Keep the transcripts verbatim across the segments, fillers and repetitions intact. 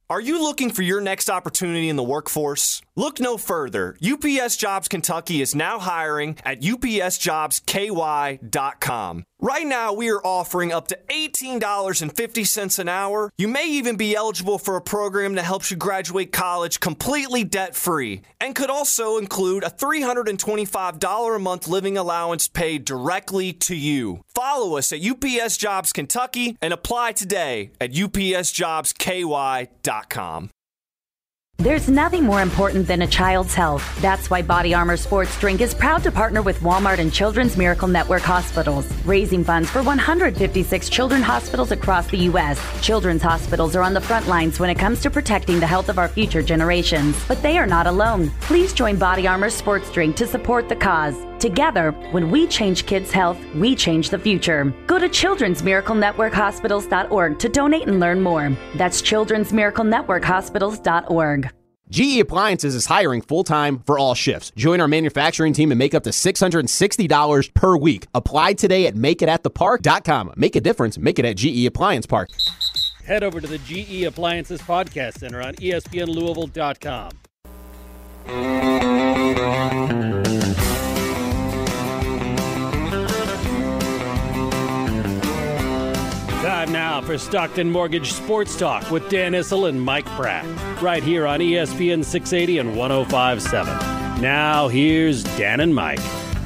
Are you looking for your next opportunity in the workforce? Look no further. U P S Jobs Kentucky is now hiring at U P S jobs K Y dot com. Right now, we are offering up to eighteen dollars and fifty cents an hour. You may even be eligible for a program that helps you graduate college completely debt-free and could also include a three hundred twenty-five dollars a month living allowance paid directly to you. Follow us at U P S Jobs Kentucky and apply today at U P S jobs K Y dot com. There's nothing more important than a child's health. That's why Body Armor Sports Drink is proud to partner with Walmart and Children's Miracle Network hospitals, raising funds for one hundred fifty-six children's hospitals across the U S Children's hospitals are on the front lines when it comes to protecting the health of our future generations. But they are not alone. Please join Body Armor Sports Drink to support the cause. Together, when we change kids' health, we change the future. Go to children's miracle network hospitals dot org to donate and learn more. That's children's miracle network hospitals dot org. G E Appliances is hiring full-time for all shifts. Join our manufacturing team and make up to six hundred sixty dollars per week. Apply today at make it at the park dot com. Make a difference. Make it at G E Appliance Park. Head over to the G E Appliances Podcast Center on E S P N Louisville dot com. Time now for Stockton Mortgage Sports Talk with Dan Issel and Mike Pratt, right here on E S P N six eighty and one oh five point seven. Now here's Dan and Mike.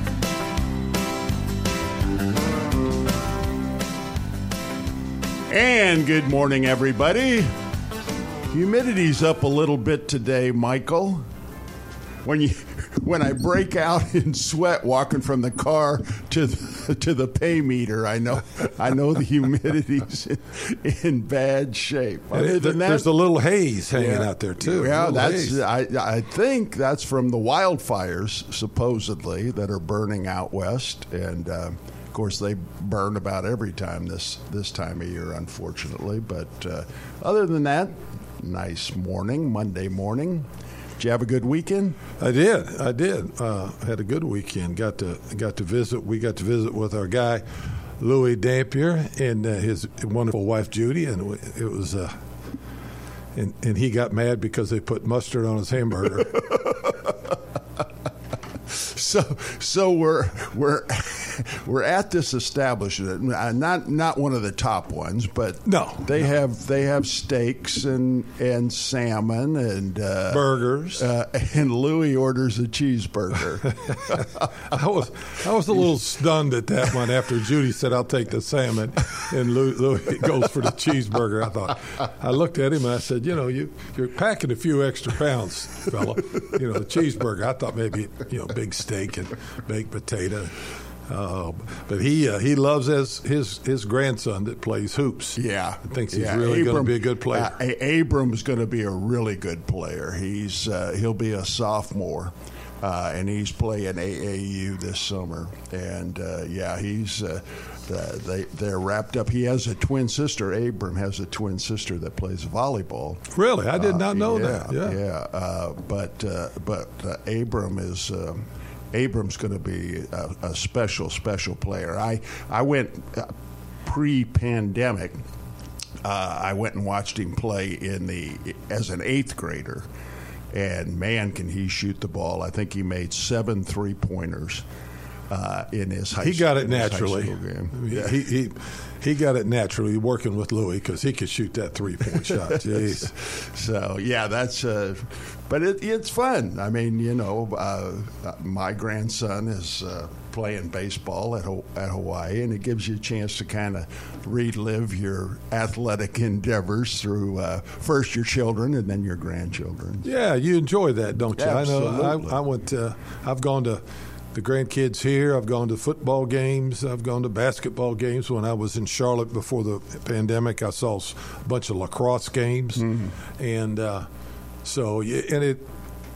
And good morning, everybody. Humidity's up a little bit today, Michael. When you when I break out in sweat walking from the car to the, to the pay meter, I know I know the humidity's in, in bad shape. Other than that, there's a little haze hanging yeah, out there too. Yeah, that's I, I think that's from the wildfires supposedly that are burning out west, and uh, of course they burn about every time this this time of year, unfortunately. But uh, other than that, nice morning, Monday morning. Did you have a good weekend? I did. I did. Uh, had a good weekend. Got to got to visit. We got to visit with our guy Louis Dampier and uh, his wonderful wife Judy, and it was. Uh, and and he got mad because they put mustard on his hamburger. So so we're we're we're at this establishment, not not one of the top ones, but no, they no. have they have steaks and and salmon and uh, burgers, uh, and Louis orders a cheeseburger. I was I was a little stunned at that one after Judy said I'll take the salmon, and Louis, Louis goes for the cheeseburger. I thought I looked at him and I said, you know, you you're packing a few extra pounds, fella. You know, the cheeseburger. I thought maybe you know big steak and baked potato. Uh, but he uh, he loves his, his his grandson that plays hoops. Yeah, and thinks he's yeah. really going to be a good player. Uh, Abram's going to be a really good player. He's uh, he'll be a sophomore, uh, and he's playing A A U this summer. And uh, yeah, he's uh, the, they they're wrapped up. He has a twin sister. Abram has a twin sister that plays volleyball. Really, I did not know uh, yeah, that. Yeah, yeah. Uh, but uh, but uh, Abram is. Um, Abram's going to be a, a special, special player. I I went uh, pre-pandemic. Uh, I went and watched him play in the as an eighth grader, and man, can he shoot the ball! I think he made seven three pointers uh, in his high. He got it in his naturally. high school game. He, he he he got it naturally working with Louis because he could shoot that three point shot. Jeez. So yeah, that's. Uh, But it, it's fun. I mean, you know, uh, my grandson is uh, playing baseball at at Hawaii, and it gives you a chance to kind of relive your athletic endeavors through uh, first your children and then your grandchildren. Yeah, you enjoy that, don't you? Absolutely. I know. I, I went. To, I've gone to the grandkids here. I've gone to football games. I've gone to basketball games. When I was in Charlotte before the pandemic, I saw a bunch of lacrosse games, mm-hmm. and. Uh, So, and it,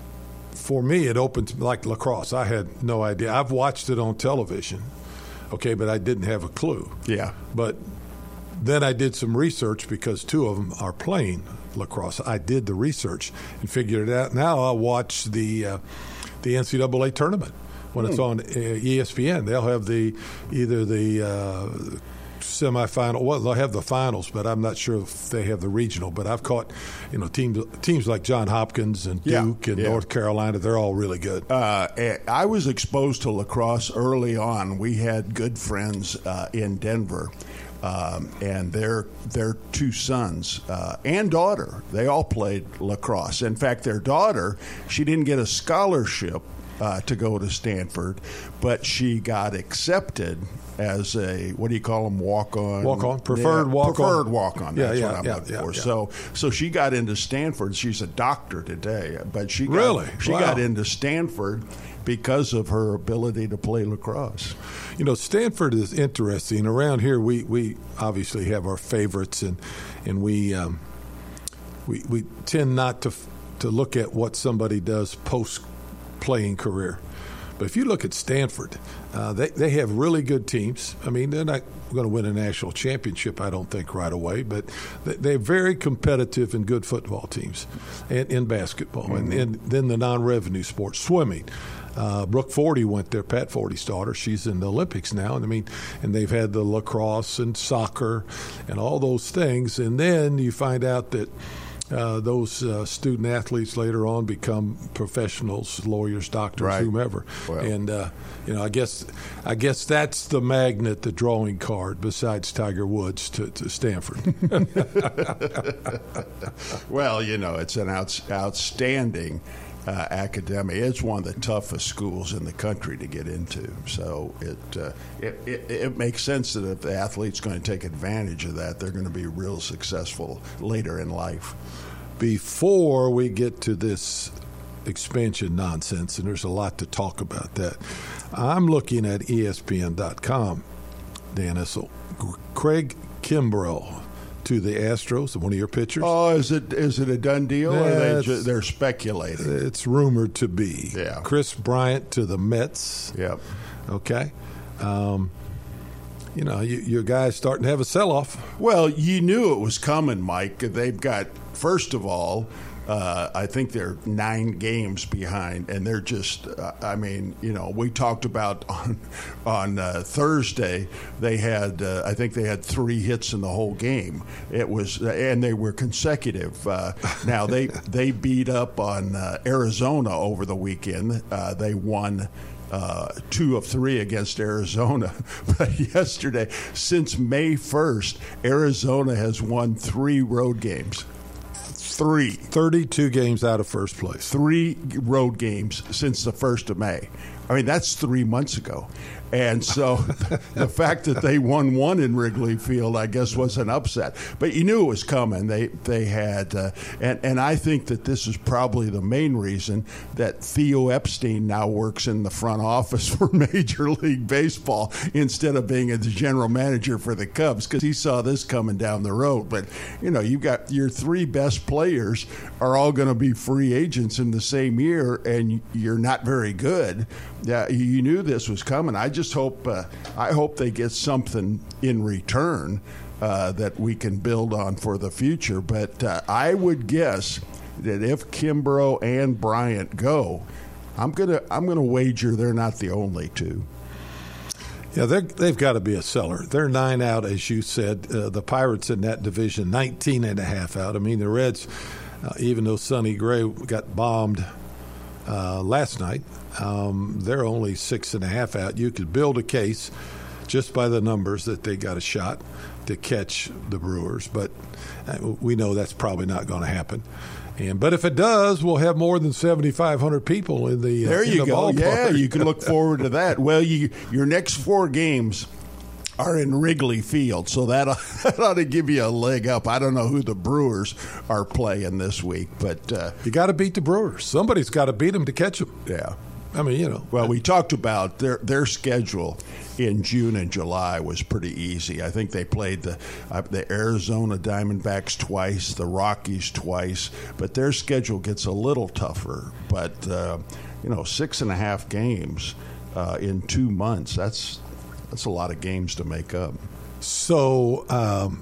for me, it opened like lacrosse. I had no idea. I've watched it on television, okay, but I didn't have a clue. Yeah. But then I did some research because two of them are playing lacrosse. I did the research and figured it out. Now I watch the uh, the N C double A tournament when hmm. it's on uh, E S P N. They'll have the either the uh, semifinal. Well, they'll have the finals, but I'm not sure if they have the regional. But I've caught, you know, teams teams like Johns Hopkins and Duke yeah, and yeah. North Carolina. They're all really good. Uh, I was exposed to lacrosse early on. We had good friends uh, in Denver. Um, and their their two sons uh, and daughter, they all played lacrosse. In fact, their daughter, she didn't get a scholarship uh, to go to Stanford, but she got accepted as a, what do you call them, walk-on? Walk-on, preferred yeah, walk-on. Preferred walk-on, yeah, that's yeah, what I'm yeah, looking yeah, for. yeah. So so she got into Stanford. She's a doctor today, but she got, really? she wow. got into Stanford because of her ability to play lacrosse. You know, Stanford is interesting. Around here, we, we obviously have our favorites, and and we um, we we tend not to to look at what somebody does post playing career. But if you look at Stanford, uh, they they have really good teams. I mean, they're not going to win a national championship, I don't think, right away, but they're very competitive and good football teams, and in basketball, mm-hmm. and, and then the non-revenue sports, swimming. Uh, Brooke Forty went there, Pat Forty's daughter. She's in the Olympics now, and I mean, and they've had the lacrosse and soccer and all those things. And then you find out that uh, those uh, student athletes later on become professionals, lawyers, doctors, right. whomever. Well. And uh, you know, I guess I guess that's the magnet, the drawing card, besides Tiger Woods to, to Stanford. Well, you know, it's an out, outstanding. Uh, academic. It's one of the toughest schools in the country to get into. So it, uh, it, it it makes sense that if the athlete's going to take advantage of that, they're going to be real successful later in life. Before we get to this expansion nonsense, and there's a lot to talk about that, I'm looking at E S P N dot com, Dan Issel. Craig Kimbrell to the Astros, one of your pitchers. Oh, is it is it a done deal, yeah, or are they ju- they're speculating? It's rumored to be. Yeah. Chris Bryant to the Mets. Yep. Okay. Um, you know, you, your guy's starting to have a sell-off. Well, you knew it was coming, Mike. They've got, first of all, Uh, I think they're nine games behind, and they're just, uh, I mean, you know, we talked about on, on uh, Thursday, they had, uh, I think they had three hits in the whole game. It was, and they were consecutive. Uh, now, they, they beat up on uh, Arizona over the weekend. Uh, they won Uh, two of three against Arizona. But yesterday, since May first, Arizona has won three road games. Three. thirty-two games out of first place. Three road games since the first of May. I mean, that's three months ago. And so the fact that they won one in Wrigley Field, I guess, was an upset. But you knew it was coming. They they had, uh, and, and I think that this is probably the main reason that Theo Epstein now works in the front office for Major League Baseball instead of being the general manager for the Cubs, because he saw this coming down the road. But, you know, you've got your three best players are all going to be free agents in the same year, and you're not very good. Yeah, you knew this was coming. I just hope uh, I hope they get something in return uh, that we can build on for the future. But uh, I would guess that if Kimbrough and Bryant go, I'm gonna I'm gonna wager they're not the only two. Yeah, they've got to be a seller. They're nine out, as you said. Uh, the Pirates in that division, nineteen and a half out. I mean, the Reds, uh, even though Sonny Gray got bombed uh, last night, um, they're only six and a half out. You could build a case just by the numbers that they got a shot to catch the Brewers, but we know that's probably not going to happen. And but if it does, we'll have more than seventy-five hundred people in the uh, there you in the go. ballpark. Yeah, you can look forward to that. Well, you your next four games are in Wrigley Field, so that that ought to give you a leg up. I don't know who the Brewers are playing this week, but uh, you got to beat the Brewers. Somebody's got to beat them to catch them. Yeah. I mean, you know. Well, we talked about their their schedule in June and July was pretty easy. I think they played the uh, the Arizona Diamondbacks twice, the Rockies twice, but their schedule gets a little tougher. But uh, you know, six and a half games uh, in two months. That's that's a lot of games to make up. So, um,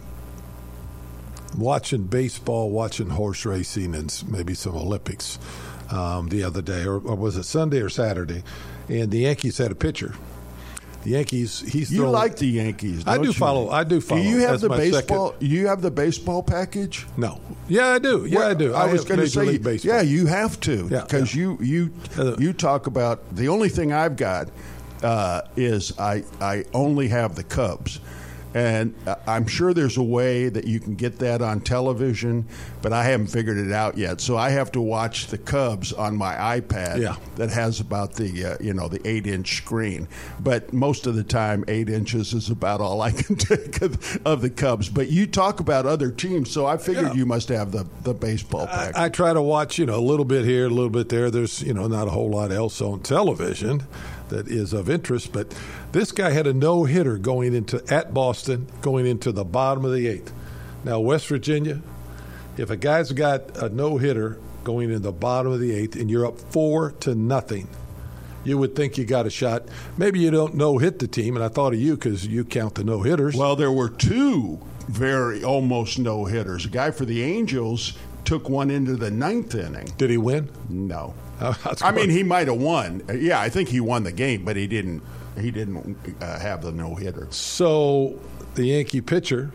watching baseball, watching horse racing, and maybe some Olympics. Um, the other day, or, or was it Sunday or Saturday, and the Yankees had a pitcher, The Yankees. He's you throwing, like the Yankees? Don't I do you? follow. I do follow. Do you have That's the my baseball? second. You have the baseball package? No. Yeah, I do. Yeah, Well, I do. I, I was have going to Major say, League Baseball. yeah, you have to Yeah, because yeah. you you Uh, you talk about the only thing I've got uh, is I I only have the Cubs. And I'm sure there's a way that you can get that on television, but I haven't figured it out yet. So I have to watch the Cubs on my iPad Yeah. that has about the uh, you know the eight inch screen. But most of the time, eight inches is about all I can take of, of the Cubs. But you talk about other teams, so I figured Yeah. you must have the the baseball package. I, I try to watch, you know, a little bit here, a little bit there. There's, you know, not a whole lot else on television that is of interest. But this guy had a no-hitter going into at Boston, going into the bottom of the eighth. Now, West Virginia, if a guy's got a no-hitter going in the bottom of the eighth and you're up four to nothing, you would think you got a shot. Maybe you don't no-hit the team, and I thought of you because you count the no-hitters. Well, there were two very almost no-hitters. A guy for the Angels took one into the ninth inning. Did he win? No. Uh, that's I mean, good. he might have won. Yeah, I think he won the game, but he didn't. He didn't uh, have the no-hitter. So the Yankee pitcher,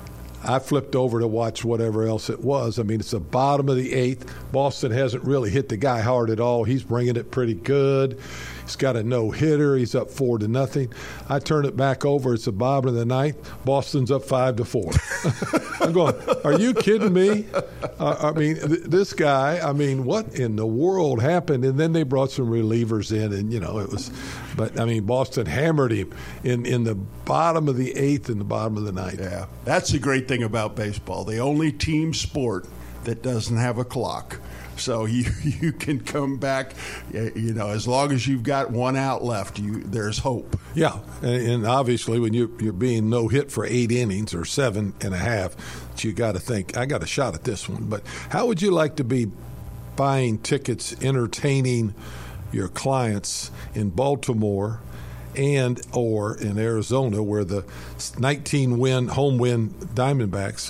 I flipped over to watch whatever else it was. I mean, it's the bottom of the eighth. Boston hasn't really hit the guy hard at all. He's bringing it pretty good. He's got a no-hitter. He's up four to nothing. I turn it back over. It's the bottom of the ninth. Boston's up five to four. I'm going, are you kidding me? Uh, I mean, th- this guy, I mean, what in the world happened? And then they brought some relievers in, and, you know, it was – but, I mean, Boston hammered him in, in the bottom of the eighth and the bottom of the ninth. Yeah, that's the great thing about baseball. The only team sport that doesn't have a clock. So you you can come back, you know, as long as you've got one out left, you there's hope. Yeah, and, and obviously when you, you're being no hit for eight innings or seven and a half, you got to think, I got a shot at this one. But how would you like to be buying tickets, entertaining your clients in Baltimore and or in Arizona where the nineteen-win, home-win Diamondbacks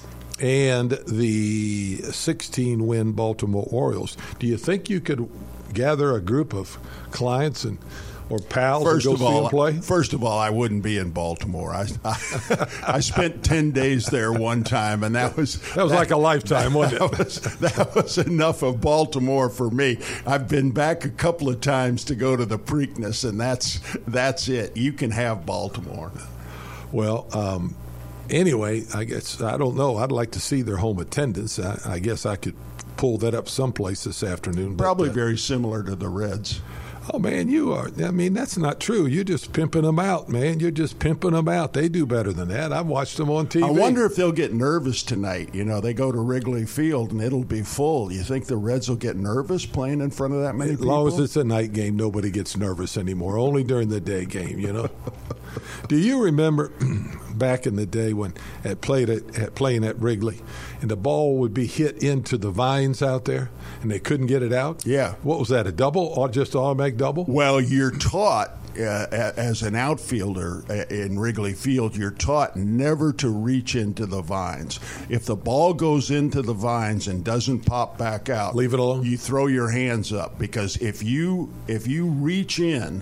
and the sixteen-win Baltimore Orioles? Do you think you could gather a group of clients and or pals First and of go see all, them play? First of all, I wouldn't be in Baltimore. I, I, I spent ten days there one time, and that was That was like a lifetime, wasn't it? That was, that was enough of Baltimore for me. I've been back a couple of times to go to the Preakness, and that's that's it. You can have Baltimore. Well, um, anyway, I guess I don't know. I'd like to see their home attendance. I, I guess I could pull that up someplace this afternoon. but, Probably uh, very similar to the Reds. Oh, man, you are. I mean, that's not true. You're just pimping them out, man. You're just pimping them out. They do better than that. I've watched them on T V. I wonder if they'll get nervous tonight. You know, they go to Wrigley Field and it'll be full. You think the Reds will get nervous playing in front of that many As people? long as it's a night game, nobody gets nervous anymore. Only during the day game, you know. Do you remember back in the day when at played at, at playing at Wrigley, and the ball would be hit into the vines out there, and they couldn't get it out? Yeah. What was that? A double or just automatic double? Well, you're taught uh, as an outfielder in Wrigley Field, you're taught never to reach into the vines. If the ball goes into the vines and doesn't pop back out, Leave it alone? You throw your hands up, because if you if you reach in,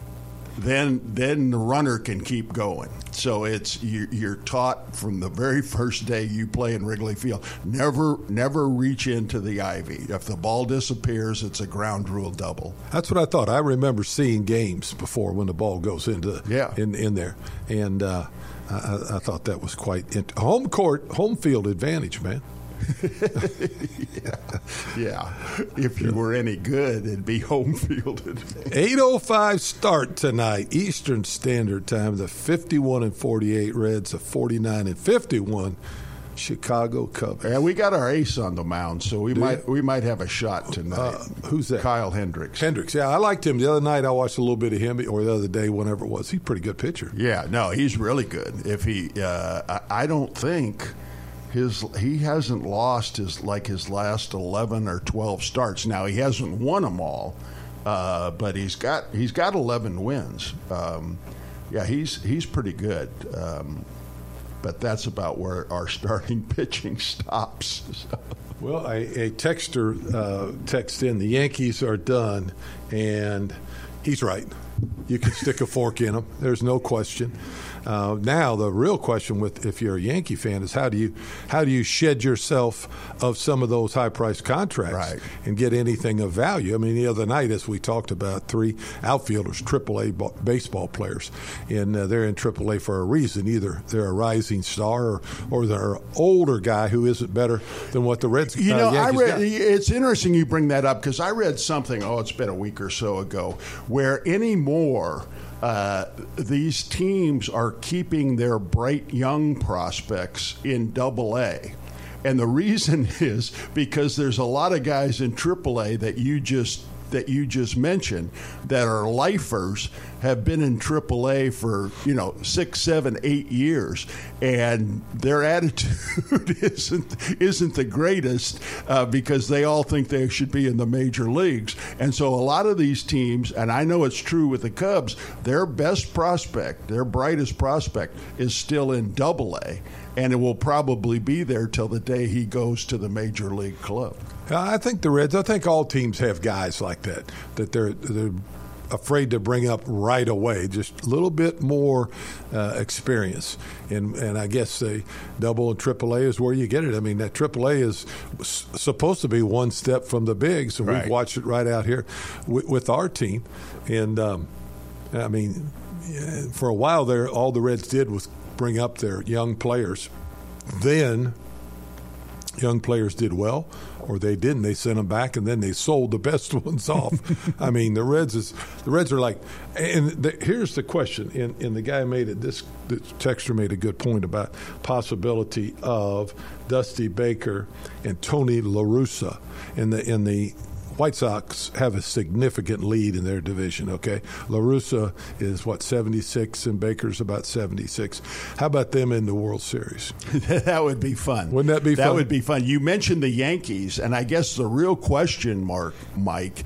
then then the runner can keep going. So it's you, you're taught from the very first day you play in Wrigley Field, never never reach into the ivy. If the ball disappears, it's a ground rule double. That's what I thought. I remember seeing games before when the ball goes into Yeah. in in there, and uh, I, I thought that was quite int- home court, home field advantage, man. yeah. yeah, if you were any good, it'd be home field advantage. eight oh five start tonight, Eastern Standard Time. The fifty-one and forty-eight Reds, the forty-nine and fifty-one Chicago Cubs. Yeah, we got our ace on the mound, so we Do might you? we might have a shot tonight. Uh, who's that? Kyle Hendricks. Hendricks. Yeah, I liked him the other night. I watched a little bit of him, or the other day, whenever it was. He's a pretty good pitcher. Yeah, no, he's really good. If he, uh, I, I don't think. His he hasn't lost his like his last eleven or twelve starts. Now he hasn't won them all, uh, but he's got he's got eleven wins. Um, yeah, he's he's pretty good. Um, but that's about where our starting pitching stops. So. Well, a, a texter uh, texted in, the Yankees are done, and He's right. You can stick a fork in him. There's no question. Uh, now the real question, with if you're a Yankee fan, is how do you how do you shed yourself of some of those high-priced contracts right. and get anything of value? I mean, the other night, as we talked about, three outfielders, triple A b- baseball players, and uh, they're in triple A for a reason. Either they're a rising star or, or they're an older guy who isn't better than what the Reds. You know, uh, I read. got. It's interesting you bring that up because I read something. Oh, it's been a week or so ago, where anymore. Uh, these teams are keeping their bright young prospects in Double A. And the reason is because there's a lot of guys in Triple A that you just that you just mentioned that are lifers, have been in Triple A for, you know, six, seven, eight years, and their attitude isn't isn't the greatest uh, because they all think they should be in the major leagues. And so a lot of these teams, and I know it's true with the Cubs, their best prospect, their brightest prospect is still in Double A, and it will probably be there till the day he goes to the major league club. I think the Reds, I think all teams have guys like that, that they're they're afraid to bring up right away, just a little bit more uh, experience. And and I guess the double and triple A is where you get it. I mean, that triple A is s- supposed to be one step from the bigs, and right. we've watched it right out here with, with our team. And, um, I mean, for a while there, all the Reds did was bring up their young players. Then young players did well, or they didn't. They sent them back, and then they sold the best ones off. I mean, the Reds is the Reds are like. And the, here's the question, and, and the guy made it. This, this texter made a good point about possibility of Dusty Baker and Tony La Russa in the in the. White Sox have a significant lead in their division, okay? La Russa is, what, seventy-six, and Baker's about seventy-six. How about them in the World Series? That would be fun. Wouldn't that be that fun? That would be fun. You mentioned the Yankees, and I guess the real question mark, Mike,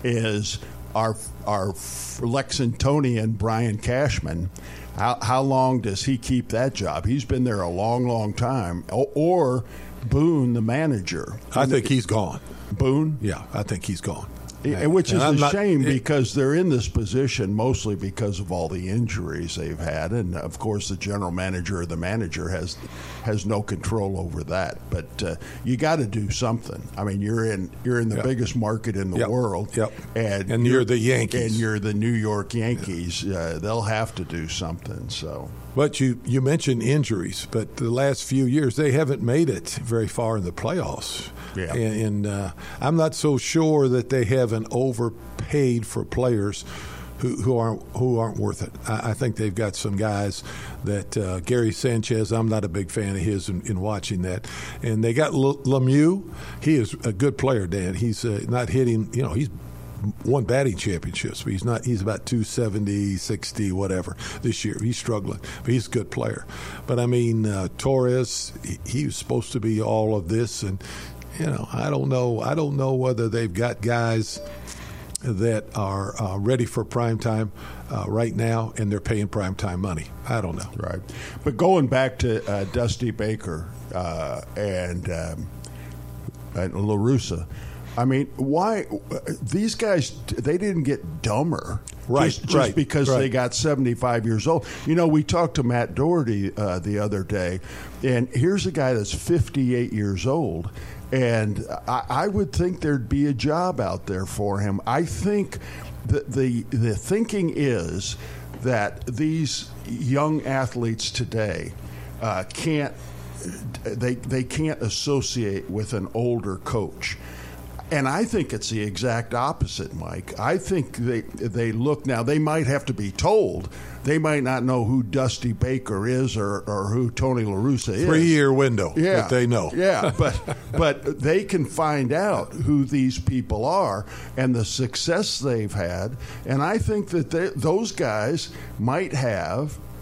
is our, our Lexingtonian Brian Cashman. How, how long does he keep that job? He's been there a long, long time. Or, or Boone, the manager. I think he's gone. Boone? Yeah, I think he's gone. And which is and a not, shame it, because they're in this position mostly because of all the injuries they've had. And, of course, the general manager or the manager has has no control over that. But uh, you got to do something. I mean, you're in you're in the yep. biggest market in the yep. world. Yep. And, and you're, you're the Yankees. And you're the New York Yankees. Uh, they'll have to do something. So. But you, you mentioned injuries, but the last few years they haven't made it very far in the playoffs. Yeah. And, and uh, I'm not so sure that they haven't overpaid for players who, who aren't who aren't worth it. I, I think they've got some guys that uh, Gary Sanchez. I'm not a big fan of his in, in watching that. And they got L- Lemieux. He is a good player, Dan. He's uh, not hitting. You know, he's won batting championships, but he's not. He's about two seventy, sixty, whatever this year. He's struggling, but he's a good player. But I mean, uh, Torres, he, he was supposed to be all of this, and you know, I don't know. I don't know whether they've got guys that are uh, ready for prime time uh, right now, and they're paying prime time money. I don't know. Right. But going back to uh, Dusty Baker uh, and, um, and La Russa, I mean, why these guys? They didn't get dumber, right? Just, just right, because right. they got seventy-five years old. You know, we talked to Matt Doherty uh, the other day, and here's a guy that's fifty-eight years old, and I, I would think there'd be a job out there for him. I think the the, the thinking is that these young athletes today uh, can't they they can't associate with an older coach. And I think it's the exact opposite, Mike. I think they they look now. They might have to be told. They might not know who Dusty Baker is or, or who Tony La Russa is. Three-year window yeah, that they know. Yeah, but but they can find out who these people are and the success they've had. And I think that they, those guys might have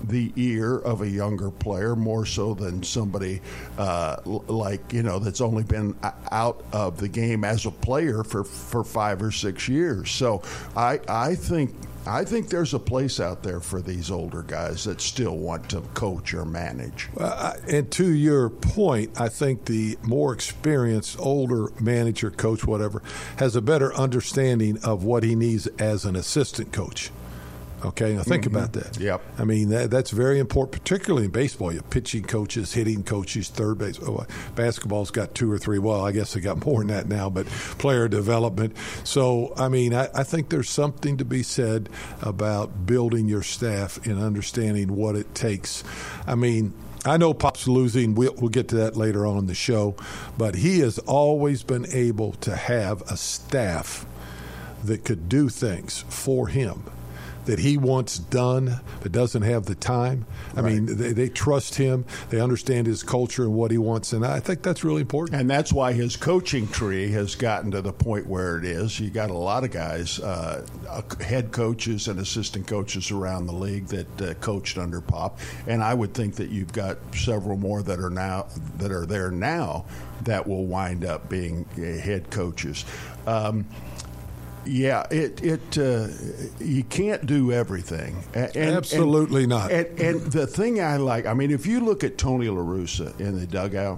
the ear of a younger player more so than somebody uh, like, you know, that's only been out of the game as a player for, for five or six years. So I I think I think there's a place out there for these older guys that still want to coach or manage. Uh, and to your point, I think the more experienced, older manager, coach, whatever, has a better understanding of what he needs as an assistant coach. Okay, now think mm-hmm. about that. Yep. I mean, that, that's very important, particularly in baseball. You have pitching coaches, hitting coaches, third base. Oh, basketball's got two or three. Well, I guess they got more than that now, but player development. So, I mean, I, I think there's something to be said about building your staff and understanding what it takes. I mean, I know Pop's losing. We'll, we'll get to that later on in the show. But he has always been able to have a staff that could do things for him that he wants done but doesn't have the time. I right. mean, they, they trust him. They understand his culture and what he wants, and I think that's really important. And that's why his coaching tree has gotten to the point where it is. You got a lot of guys, uh, head coaches and assistant coaches around the league that uh, coached under Pop, and I would think that you've got several more that are now that are there now that will wind up being uh, head coaches. Um, Yeah, it it uh, you can't do everything. And, Absolutely and, not. And, and the thing I like, I mean, if you look at Tony La Russa in the dugout,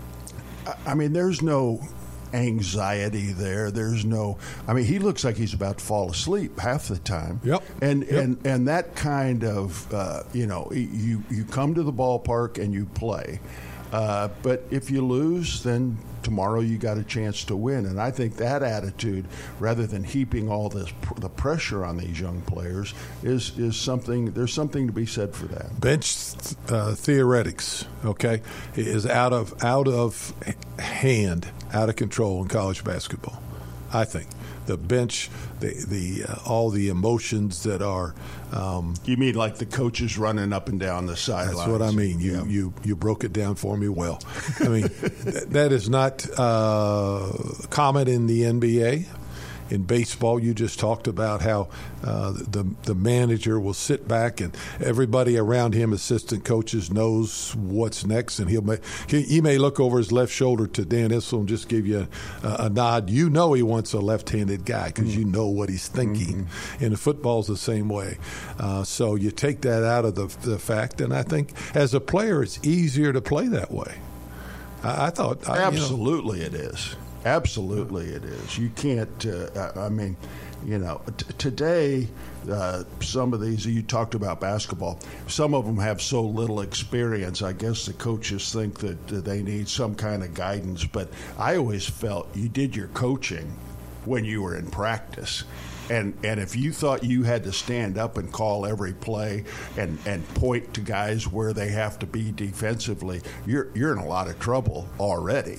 I mean, there's no anxiety there. There's no. I mean, he looks like he's about to fall asleep half the time. Yep. And yep. and and that kind of uh, you know, you you come to the ballpark and you play. Uh, but if you lose, then tomorrow you got a chance to win. And I think that attitude, rather than heaping all this the pressure on these young players, is is something. There's something to be said for that. Bench uh, theoretics, okay, is out of out of hand, out of control in college basketball. I think the bench, the the uh, all the emotions that are. Um, you mean like the coaches running up and down the sidelines? That's what I mean. You yeah. you you broke it down for me well. I mean th- that is not uh, common in the N B A. In baseball, you just talked about how uh, the the manager will sit back and everybody around him, assistant coaches, knows what's next, and he'll make, he, he may look over his left shoulder to Dan Issel and just give you a, a nod. You know he wants a left-handed guy because mm-hmm. you know what he's thinking. Mm-hmm. And the football's the same way. Uh, so you take that out of the, the fact, and I think as a player, it's easier to play that way. I, I thought I, absolutely you know, it is. Absolutely it is. You can't, uh, I mean, you know, t- today, uh, some of these, you talked about basketball, some of them have so little experience. I guess the coaches think that uh, they need some kind of guidance. But I always felt you did your coaching when you were in practice. And and if you thought you had to stand up and call every play and, and point to guys where they have to be defensively, you're you're in a lot of trouble already.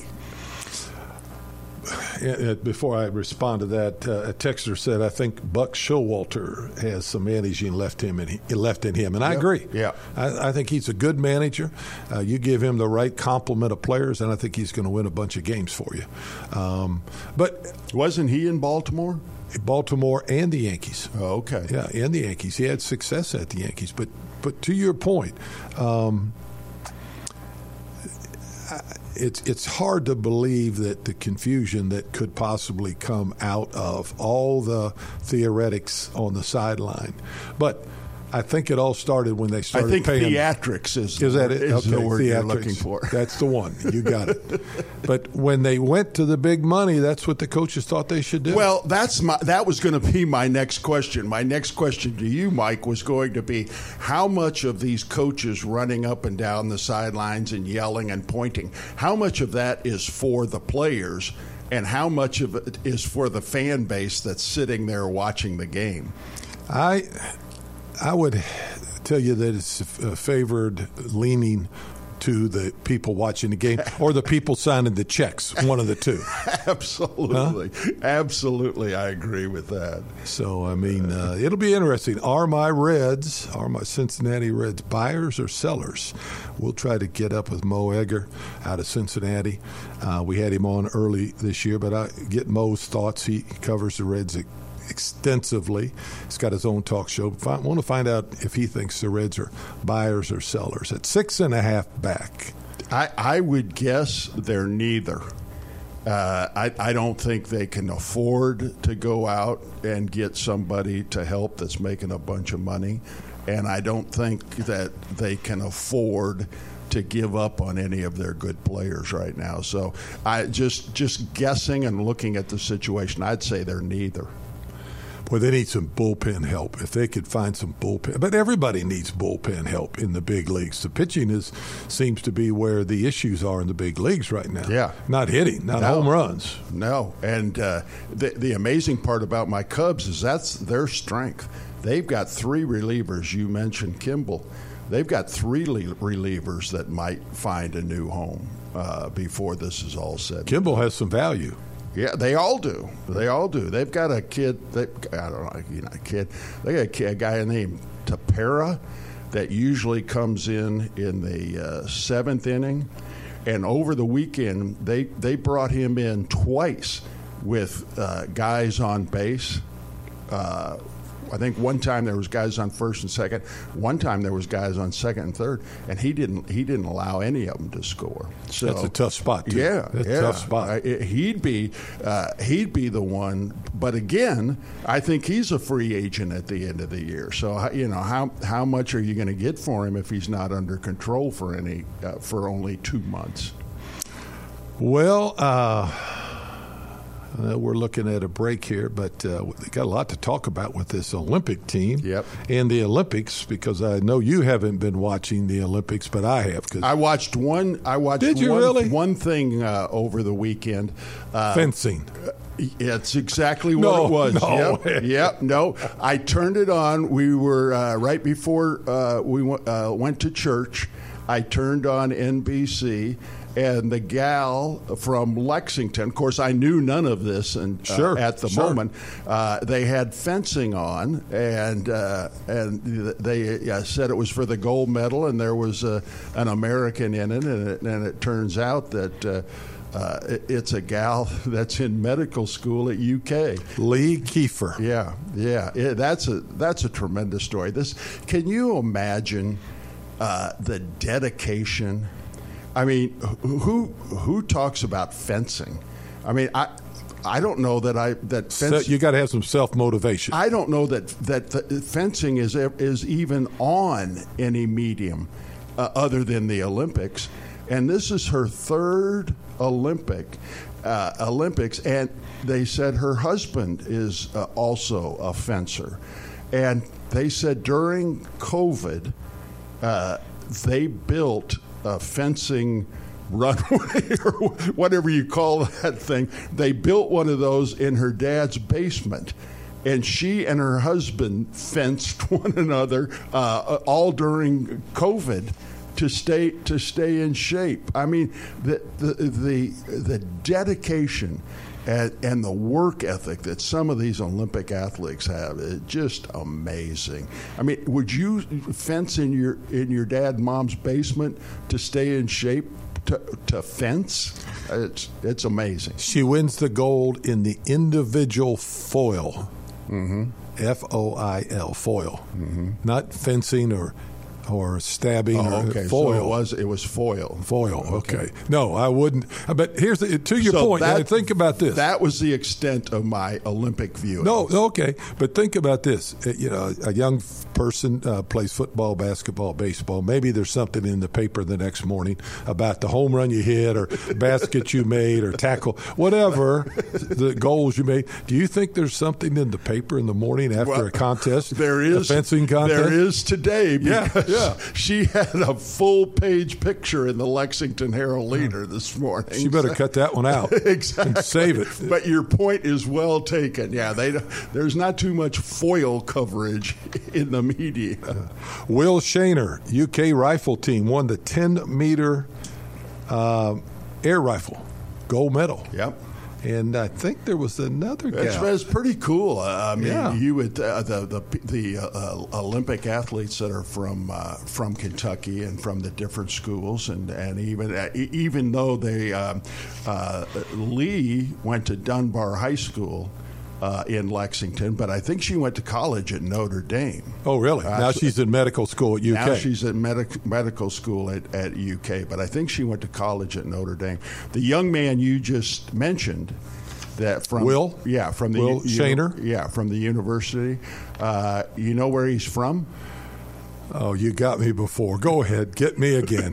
Before I respond to that, uh, a texter said, I think Buck Showalter has some managing left him in, left in him. And I yep. agree. Yeah. I, I think he's a good manager. Uh, you give him the right complement of players, and I think he's going to win a bunch of games for you. Um, but wasn't he in Baltimore? Baltimore and the Yankees. Oh, okay. Yeah, and the Yankees. He had success at the Yankees. But, but to your point, um, I, It's it's hard to believe that the confusion that could possibly come out of all the theoretics on the sideline. But I think it all started when they started I think paying. theatrics is, is that it? Is okay, the word theatrics. you're looking for. That's the one. You got it. But when they went to the big money, that's what the coaches thought they should do. Well, that's my, that was going to be my next question. My next question to you, Mike, was going to be how much of these coaches running up and down the sidelines and yelling and pointing, how much of that is for the players and how much of it is for the fan base that's sitting there watching the game? I I would tell you that it's favored leaning to the people watching the game or the people signing the checks, one of the two. Absolutely. Huh? Absolutely, I agree with that. So, I mean, uh, it'll be interesting. Are my Reds, are my Cincinnati Reds buyers or sellers? We'll try to get up with Mo Egger out of Cincinnati. Uh, we had him on early this year, but I get Mo's thoughts. He covers the Reds extensively. He's got his own talk show. I want to find out if he thinks the Reds are buyers or sellers. At six and a half back. I, I would guess they're neither. Uh, I, I don't think they can afford to go out and get somebody to help that's making a bunch of money. And I don't think that they can afford to give up on any of their good players right now. So I just just guessing and looking at the situation, I'd say they're neither. Boy, they need some bullpen help. If they could find some bullpen. But everybody needs bullpen help in the big leagues. The pitching is seems to be where the issues are in the big leagues right now. Yeah. Not hitting, not no. home runs. No. And uh, the, the amazing part about my Cubs is that's their strength. They've got three relievers. You mentioned Kimball. They've got three le- relievers that might find a new home uh, before this is all said. Kimball has some value. Yeah, they all do. They all do. They've got a kid. They, I don't know, you know, a kid. They got a, kid, a guy named Tapera that usually comes in in the uh, seventh inning, and over the weekend they they brought him in twice with uh, guys on base. Uh, I think one time there was guys on first and second. One time there was guys on second and third, and he didn't. He didn't allow any of them to score. So that's a tough spot. Too. Yeah, that's yeah. a tough spot. Uh, he'd be, uh, he'd be the one. But again, I think he's a free agent at the end of the year. So you know how how much are you going to get for him if he's not under control for any uh, for only two months? Well. Uh Uh, we're looking at a break here, but uh, we got a lot to talk about with this Olympic team yep. and the Olympics, because I know you haven't been watching the Olympics, but I have. Cause I watched one. I watched Did you one, really? one thing uh, over the weekend. Uh, Fencing. It's exactly what no, it was. No. Yep, yep. No, I turned it on. We were uh, right before uh, we w- uh, went to church. I turned on N B C. And the gal from Lexington, of course, I knew none of this and, uh, sure, at the sure. moment. Uh, they had fencing on, and uh, and they uh, said it was for the gold medal, and there was uh, an American in it, and it, and it turns out that uh, uh, it's a gal that's in medical school at U K. Lee Kiefer. Yeah, yeah, it, that's a that's a tremendous story. This, can you imagine uh, the dedication? I mean, who who talks about fencing? I mean, I I don't know that I that fencing. So you got to have some self motivation. I don't know that that the fencing is is even on any medium uh, other than the Olympics, and this is her third Olympic uh, Olympics, and they said her husband is uh, also a fencer, and they said during COVID uh, they built a fencing runway or whatever you call that thing. They built one of those in her dad's basement, and she and her husband fenced one another uh, all during COVID to stay to stay in shape. I mean, the the the, the dedication and, and the work ethic that some of these Olympic athletes have is just amazing. I mean, would you fence in your in your dad and mom's basement to stay in shape to, to fence? It's it's amazing. She wins the gold in the individual foil. Mm-hmm. F O I L, foil. Mm-hmm. Not fencing or or stabbing oh, or okay. foil. So it was it was foil. Foil, okay. okay. No, I wouldn't. But here's the, to your so point. That, think about this. That was the extent of my Olympic viewing. No, okay. But think about this. You know, a young person uh, plays football, basketball, baseball. Maybe there's something in the paper the next morning about the home run you hit or basket you made or tackle, whatever the goals you made. Do you think there's something in the paper in the morning after well, a contest? There is. A fencing contest? There is today because yeah, yeah. she had a full-page picture in the Lexington Herald-Leader this morning. She better cut that one out. Exactly. And save it. But your point is well taken. Yeah, they there's not too much foil coverage in the media. Uh, Will Shaner, U K rifle team, won the ten-meter uh, air rifle gold medal. Yep. And I think there was another guy. It's, it's pretty cool. Uh, I mean, yeah. you would uh, the the the uh, Olympic athletes that are from uh, from Kentucky and from the different schools, and and even uh, even though they uh, uh, Lee went to Dunbar High School. uh, in Lexington, but I think she went to college at Notre Dame. Oh, really? Uh, now she's in medical school at U K. Now she's at medic- medical school at, at U K, but I think she went to college at Notre Dame. The young man you just mentioned, that from Will, yeah, from the Will u- Shaner, yeah, from the university. Uh, you know where he's from? Oh, you got me before. Go ahead, get me again.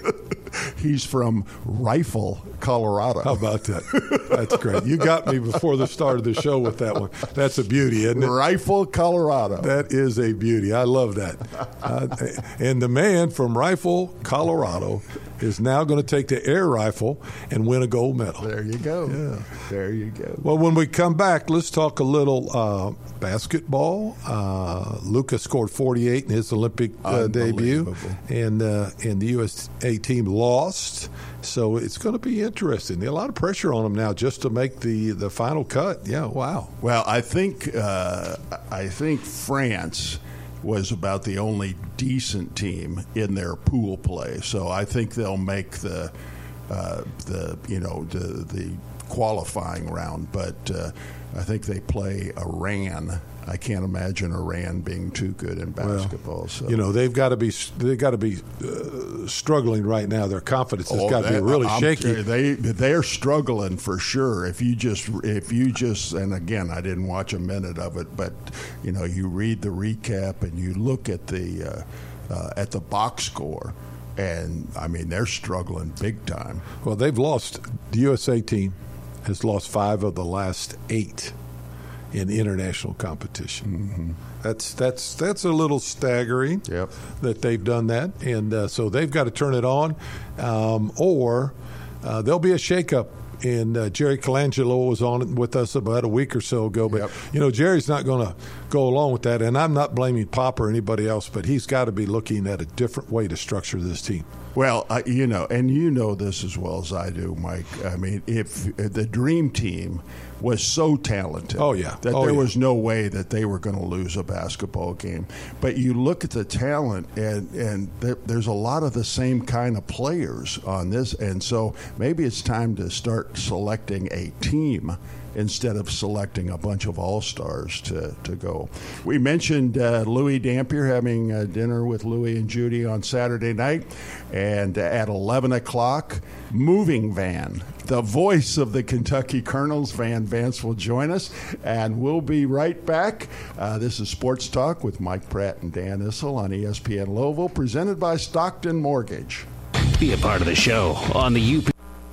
He's from Rifle, Colorado. How about that? That's great. You got me before the start of the show with that one. That's a beauty, isn't it? Rifle, Colorado. That is a beauty. I love that. Uh, and the man from Rifle, Colorado, is now going to take the air rifle and win a gold medal. There you go. Yeah. There you go. Well, when we come back, let's talk a little uh, basketball. Uh, Luka scored forty-eight in his Olympic uh, debut, and uh, and the U S A team lost. So it's going to be interesting. A lot of pressure on them now just to make the, the final cut. Yeah, wow. Well, I think uh, I think France was about the only decent team in their pool play. So I think they'll make the uh, the you know the the qualifying round. But uh, I think they play Iran. I can't imagine Iran being too good in basketball. Well, so you know they've got to be they've got to be uh, struggling right now. Their confidence has oh, got to be really I'm, shaky. They they're struggling for sure. If you just if you just and again I didn't watch a minute of it, but you know you read the recap and you look at the uh, uh, at the box score, and I mean they're struggling big time. Well, they've lost. The U S A team has lost five of the last eight in international competition. Mm-hmm. That's that's that's a little staggering. Yep. That they've done that, and uh, so they've got to turn it on, um, or uh, there'll be a shakeup. And uh, Jerry Colangelo was on with us about a week or so ago, but yep. you know Jerry's not going to go along with that, and I'm not blaming Pop or anybody else, but he's got to be looking at a different way to structure this team. Well, uh, you know, and you know this as well as I do, Mike. I mean, if, if the Dream Team was so talented oh, yeah. that oh, there yeah. was no way that they were going to lose a basketball game. But you look at the talent, and, and there, there's a lot of the same kind of players on this. And so maybe it's time to start selecting a team instead of selecting a bunch of all-stars to, to go. We mentioned uh, Louis Dampier having uh, dinner with Louis and Judy on Saturday night. And at eleven o'clock, Moving Van, the voice of the Kentucky Colonels, Van Vance, will join us. And we'll be right back. Uh, this is Sports Talk with Mike Pratt and Dan Issel on E S P N Louisville, presented by Stockton Mortgage. Be a part of the show on the U P.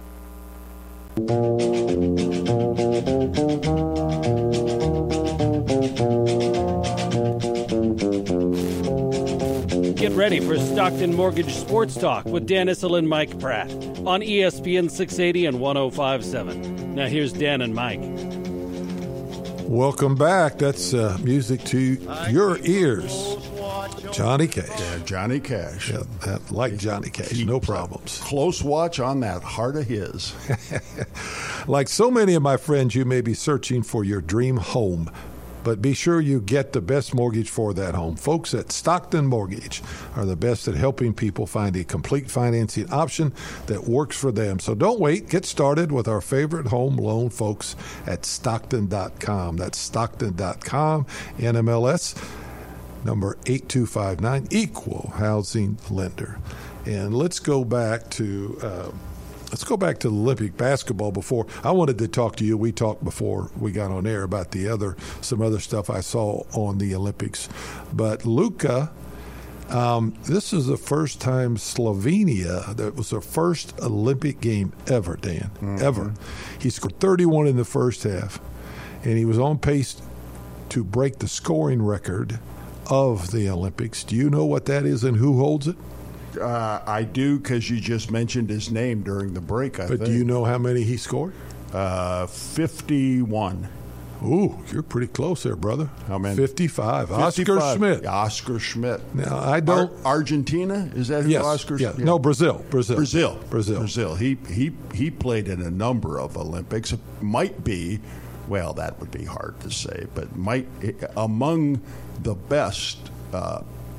Get ready for Stockton Mortgage Sports Talk with Dan Issel and Mike Pratt on E S P N six eighty and one oh five point seven. Now here's Dan and Mike. Welcome back. That's uh, music to your ears. Johnny Cash. Yeah, Johnny Cash. Yeah, that, like Johnny Cash, Keep no problems. Close watch on that heart of his. Like so many of my friends, you may be searching for your dream home, but be sure you get the best mortgage for that home. Folks at Stockton Mortgage are the best at helping people find a complete financing option that works for them. So don't wait. Get started with our favorite home loan folks at Stockton dot com. That's Stockton dot com, N M L S number eight two five nine, Equal Housing Lender. And let's go back to uh, let's go back to the Olympic basketball. Before I wanted to talk to you, we talked before we got on air about the other some other stuff I saw on the Olympics. But Luka, um, this is the first time Slovenia, that was their first Olympic game ever, Dan, mm-hmm. ever. He scored thirty-one in the first half, and he was on pace to break the scoring record of the Olympics. Do you know what that is and who holds it? Uh, I do, because you just mentioned his name during the break, I but think. Do you know how many he scored? Uh, fifty-one. Ooh, you're pretty close there, brother. How many? fifty-five. fifty-five. Oscar Schmidt. Oscar Schmidt. Now, I don't... Ar- Argentina? Is that who yes, Oscar yeah. Schmidt? No, Brazil. Brazil. Brazil. Brazil. Brazil. He, he, he played in a number of Olympics. It might be, well, that would be hard to say, but might among the best uh,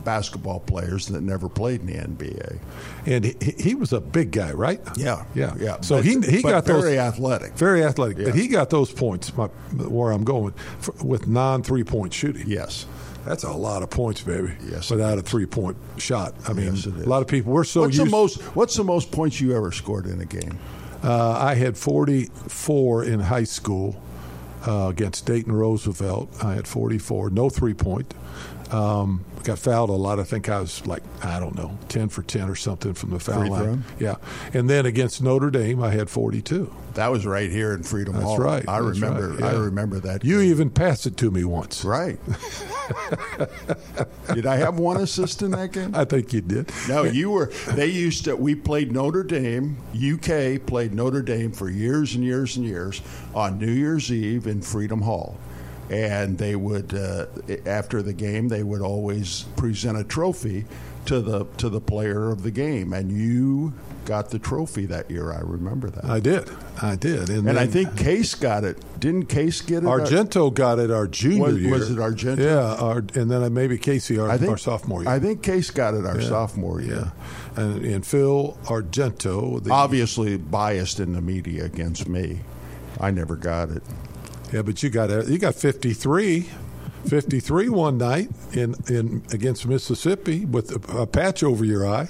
basketball players that never played in the N B A. And he, he was a big guy, right? Yeah, yeah, yeah. So but, he he but got very those very athletic, very athletic. Yeah. But he got those points. My, where I'm going for, with non three point shooting. Yes. That's a lot of points, baby. Yes, without a three-point shot. I mean, yes, a lot of people. We're so what's used. The most, what's the most points you ever scored in a game? Uh, I had forty-four in high school uh, against Dayton Roosevelt. I had forty-four, no three-point. Um, got fouled a lot. I think I was like, I don't know, ten for ten or something from the foul Free line. throw? Yeah. And then against Notre Dame, I had forty-two. That was right here in Freedom That's Hall. right. I That's remember. right, yeah. I remember that. You game. even passed it to me once. Right. Did I have one assist in that game? I think you did. No, you were. They used to. We played Notre Dame. U K played Notre Dame for years and years and years on New Year's Eve in Freedom Hall, and they would uh, after the game they would always present a trophy to the to the player of the game, and you got the trophy that year. I remember that. I did. I did. And, and then, I think Case got it. Didn't Case get it? Argento got it our junior was, year. Was it Argento? Yeah, our, and then maybe Casey our, I think, our sophomore year. I think Case got it our yeah. sophomore year. Yeah. And, and Phil Argento. The, Obviously biased in the media against me. I never got it. Yeah, but you got it. You got fifty-three. fifty-three one night in, in against Mississippi with a, a patch over your eye.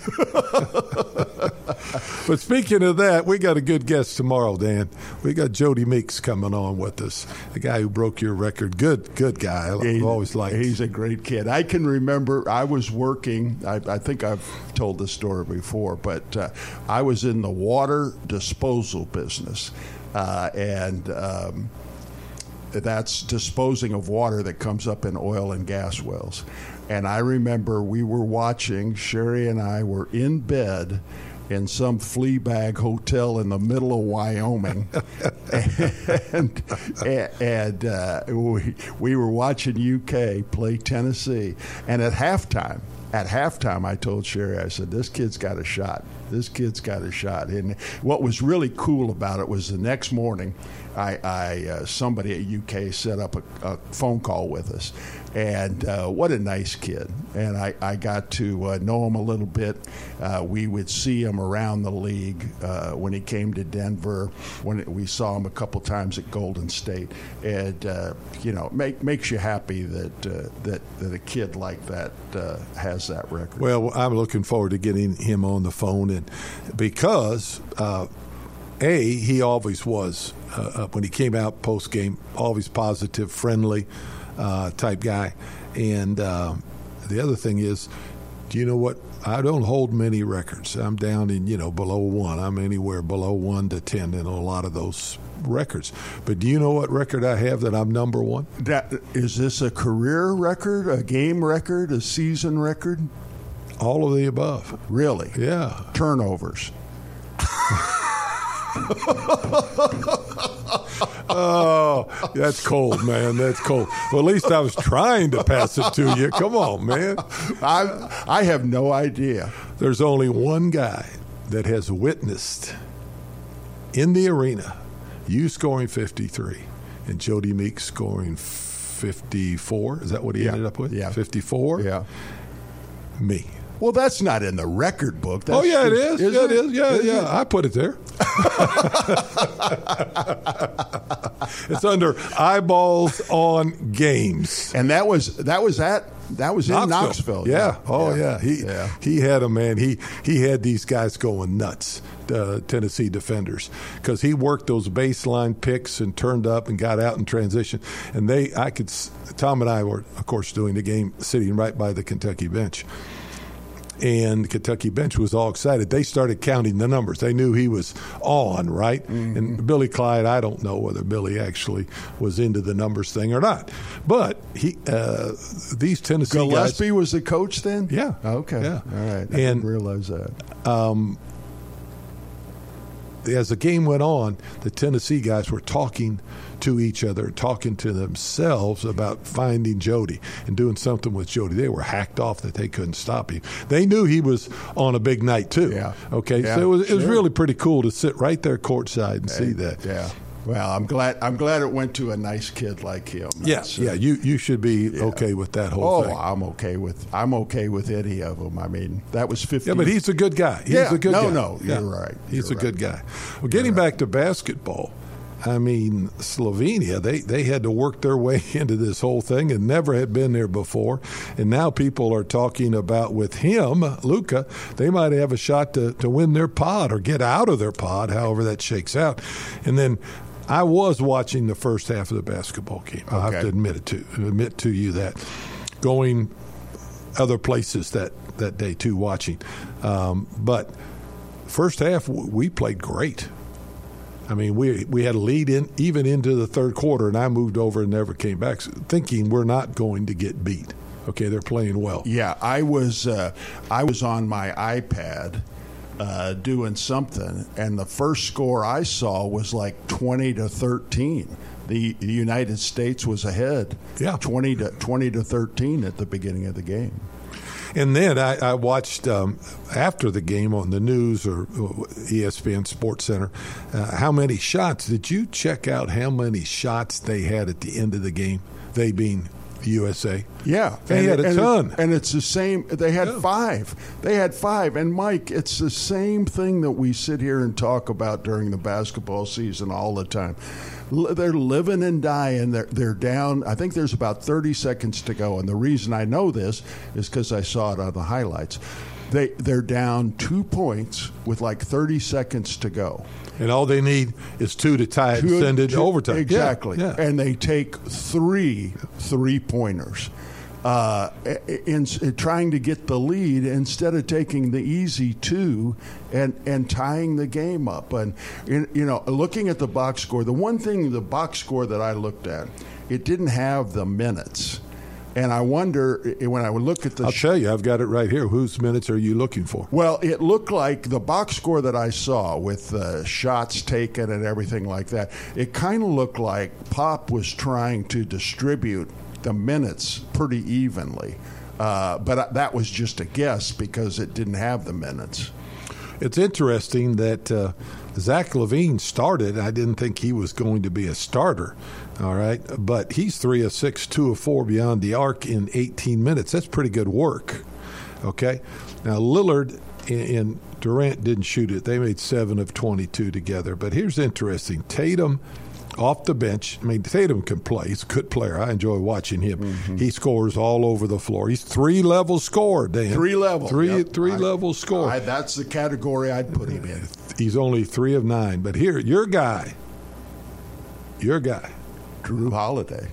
But speaking of that, we got a good guest tomorrow, Dan. We got Jody Meeks coming on with us, the guy who broke your record. Good, good guy. I've He, always liked. He's a great kid. I can remember I was working. I, I think I've told this story before, but uh, I was in the water disposal business, uh, and. Um, That's disposing of water that comes up in oil and gas wells. And I remember we were watching, Sherry and I were in bed in some flea bag hotel in the middle of Wyoming. and and uh, we, we were watching U K play Tennessee. And at halftime, at halftime, I told Sherry, I said, this kid's got a shot. This kid's got a shot. And what was really cool about it was the next morning, I, I uh, somebody at U K set up a, a phone call with us, and uh, what a nice kid. And I, I got to uh, know him a little bit. Uh, we would see him around the league uh, when he came to Denver. When it, we saw him a couple times at Golden State, and uh, you know, make, makes you happy that uh, that that a kid like that uh, has that record. Well, I'm looking forward to getting him on the phone, and because uh, a he always was. Uh, when he came out post game, always positive, friendly uh, type guy. And uh, the other thing is, do you know what? I don't hold many records. I'm down in, you know, below one. I'm anywhere below one to ten in a lot of those records. But do you know what record I have that I'm number one? That, is this a career record, a game record, a season record? All of the above. Really? Yeah. Turnovers. Oh, that's cold, man. That's cold. Well, at least I was trying to pass it to you. Come on, man. I I have no idea. There's only one guy that has witnessed in the arena you scoring fifty-three and Jody Meeks scoring fifty-four. Is that what he Yeah. ended up with? Yeah. fifty-four? Yeah. Me. Well, that's not in the record book. That's Oh, yeah, it just- is. Yeah, it is. Yeah, Is yeah. it? I put it there. It's under eyeballs on games. And that was that was at that was in Knoxville. Yeah. Oh yeah. He yeah. he had a man. He he had these guys going nuts. Uh, Tennessee defenders, because he worked those baseline picks and turned up and got out in transition. And they, I could. Tom and I were, of course, doing the game sitting right by the Kentucky bench. And the Kentucky bench was all excited. They started counting the numbers. They knew he was on, right? Mm-hmm. And Billy Clyde, I don't know whether Billy actually was into the numbers thing or not. But he, uh, these Tennessee Gillespie guys, was the coach then? Yeah. Okay. Yeah. All right. I And- didn't realize that. Um, as the game went on, the Tennessee guys were talking to each other, talking to themselves about finding Jody and doing something with Jody. They were hacked off that they couldn't stop him. They knew he was on a big night too. Yeah. Okay. Yeah, so it was, it was sure. really pretty cool to sit right there courtside and see that. Yeah. Well, I'm glad. I'm glad it went to a nice kid like him. Yes, yeah, uh, yeah. You you should be yeah. okay with that whole oh, thing. Oh, I'm okay with. I'm okay with any of them. I mean, that was fifty. Yeah, but he's a good guy. He's yeah, a good no, guy. No, no, yeah. you're right. He's you're a right. good guy. Well, getting you're back right. to basketball, I mean, Slovenia, they, they had to work their way into this whole thing and never had been there before. And now people are talking about with him, Luka, they might have a shot to, to win their pod or get out of their pod, however that shakes out. And then I was watching the first half of the basketball game. I okay. have to admit it to admit to you that. Going other places that, that day too, watching. Um, but first half, we played great. I mean, we we had a lead in even into the third quarter, and I moved over and never came back, thinking we're not going to get beat. Okay, they're playing well. Yeah, I was uh, I was on my iPad uh, doing something, and the first score I saw was like twenty to thirteen. The, the United States was ahead, yeah, twenty to twenty to thirteen at the beginning of the game. And then I, I watched um, after the game on the news or E S P N Sports Center, uh, how many shots. Did you check out how many shots they had at the end of the game, they being the U S A? Yeah. They and, had a and ton. It, and it's the same. They had yeah. five. They had five. And, Mike, it's the same thing that we sit here and talk about during the basketball season all the time. They're living and dying. They're, they're down. I think there's about thirty seconds to go. And the reason I know this is because I saw it on the highlights. They, they're down two points with like thirty seconds to go. And all they need is two to tie it and send it to overtime. Exactly. Yeah, yeah. And they take three three-pointers. Uh, in, in trying to get the lead instead of taking the easy two and, and tying the game up. And, in, you know, looking at the box score, the one thing, the box score that I looked at, it didn't have the minutes. And I wonder, when I would look at the... I'll sh- tell you, I've got it right here. Whose minutes are you looking for? Well, it looked like the box score that I saw with uh, shots taken and everything like that, it kind of looked like Pop was trying to distribute the minutes pretty evenly. Uh, but that was just a guess because it didn't have the minutes. It's interesting that uh, Zach LaVine started. I didn't think he was going to be a starter, all right? But he's three of six, two of four beyond the arc in eighteen minutes. That's pretty good work, okay? Now, Lillard and Durant didn't shoot it. They made seven of twenty-two together. But here's interesting. Tatum off the bench. I mean, Tatum can play. He's a good player. I enjoy watching him. Mm-hmm. He scores all over the floor. He's three-level scorer, Dan. Three-level. Three, yep. three-level scorer. I, that's the category I'd put him in. He's only three of nine. But here, your guy, your guy. Drew Holiday.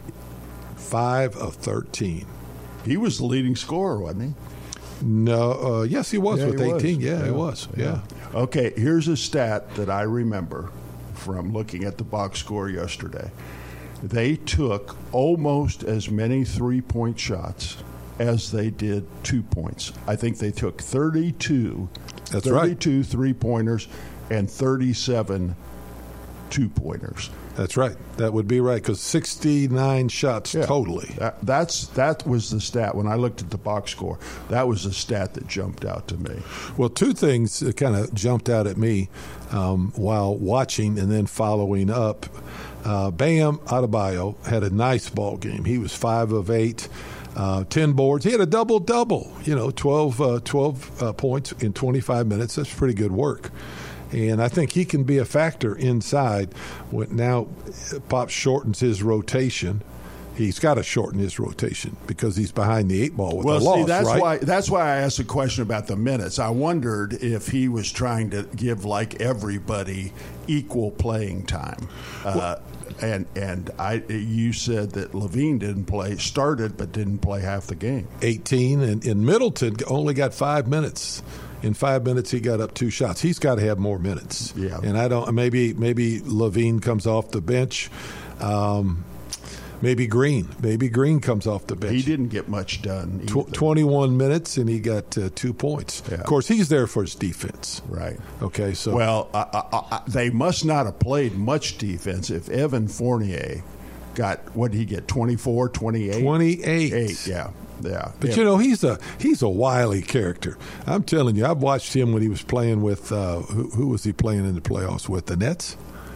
Five of thirteen. He was the leading scorer, wasn't he? No. Uh, yes, he was yeah, with he eighteen. Was. Yeah, yeah, he was. Yeah. yeah. Okay, here's a stat that I remember from looking at the box score yesterday. They took almost as many three-point shots as they did two points. I think they took thirty-two, That's thirty-two right. three-pointers and thirty-seven two-pointers. That's right. That would be right because sixty-nine shots yeah. totally. That, that's that was the stat when I looked at the box score. That was the stat that jumped out to me. Well, two things that kind of jumped out at me um, while watching and then following up. Uh, Bam Adebayo had a nice ball game. He was five of eight, uh, ten boards. He had a double double. You know, twelve, uh, twelve uh, points in twenty-five minutes. That's pretty good work. And I think he can be a factor inside. When now Pop shortens his rotation. He's got to shorten his rotation because he's behind the eight ball with well, a see, loss, that's right? why that's why I asked a question about the minutes. I wondered if he was trying to give like everybody equal playing time. Uh, well, and and I you said that LaVine didn't play, started but didn't play half the game. eighteen, and, and Middleton only got five minutes. In five minutes, he got up two shots. He's got to have more minutes. Yeah. And I don't. Maybe maybe LaVine comes off the bench. Um, maybe Green. Maybe Green comes off the bench. He didn't get much done. Tw- Twenty-one minutes, and he got uh, two points. Yeah. Of course, he's there for his defense. Right. Okay. So well, I, I, I, they must not have played much defense if Evan Fournier got what did he get? twenty-four, twenty-eight twenty-eight. Eight. Yeah. Yeah, but yeah. you know he's a he's a wily character. I'm telling you, I've watched him when he was playing with uh, who, who was he playing in the playoffs with? The Nets.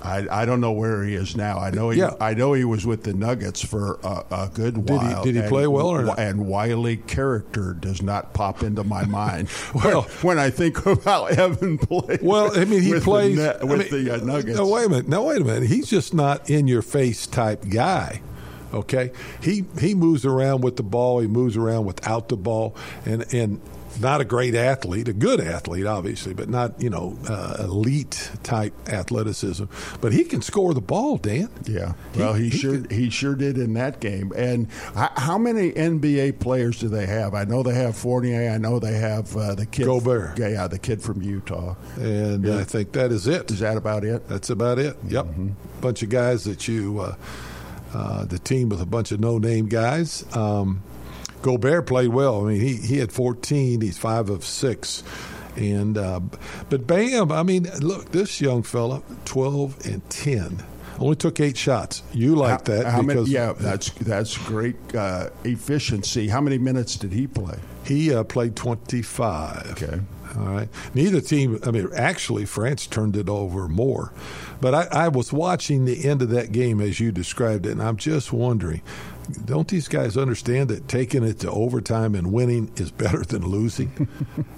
I, I don't know where he is now. I know he Yeah. I know he was with the Nuggets for a, a good Did he- while. did he and, play well or not? And Wiley character does not pop into my mind. Well- when, when I think of how Evan played. Well, I mean, he with plays the, net, I with mean, the uh, Nuggets. No, wait a minute. No, wait a minute. He's just not in your face type guy. Okay, he he moves around with the ball. He moves around without the ball, and and not a great athlete, a good athlete, obviously, but not you know uh, elite type athleticism. But he can score the ball, Dan. Yeah, well, he, He- he sure could- he sure did in that game. And h- how many N B A players do they have? I know they have Fournier. I know they have uh, the kid Gobert. Yeah, yeah, the kid from Utah. And Yeah. I think that is it. Is that about it? That's about it. Yep. Mm-hmm. Bunch of guys that you, uh, uh, the team with a bunch of no-name guys. Um, Gobert played well. I mean, he, he had fourteen. He's five of six. And uh, but Bam, I mean, look, this young fella, twelve and ten, only took eight shots. You like How- that how many- because yeah, that's that's great uh, efficiency. How many minutes did he play? he uh, played twenty-five. Okay. All right. Neither team, I mean, actually, France turned it over more. But I, I was watching the end of that game as you described it, and I'm just wondering, don't these guys understand that taking it to overtime and winning is better than losing?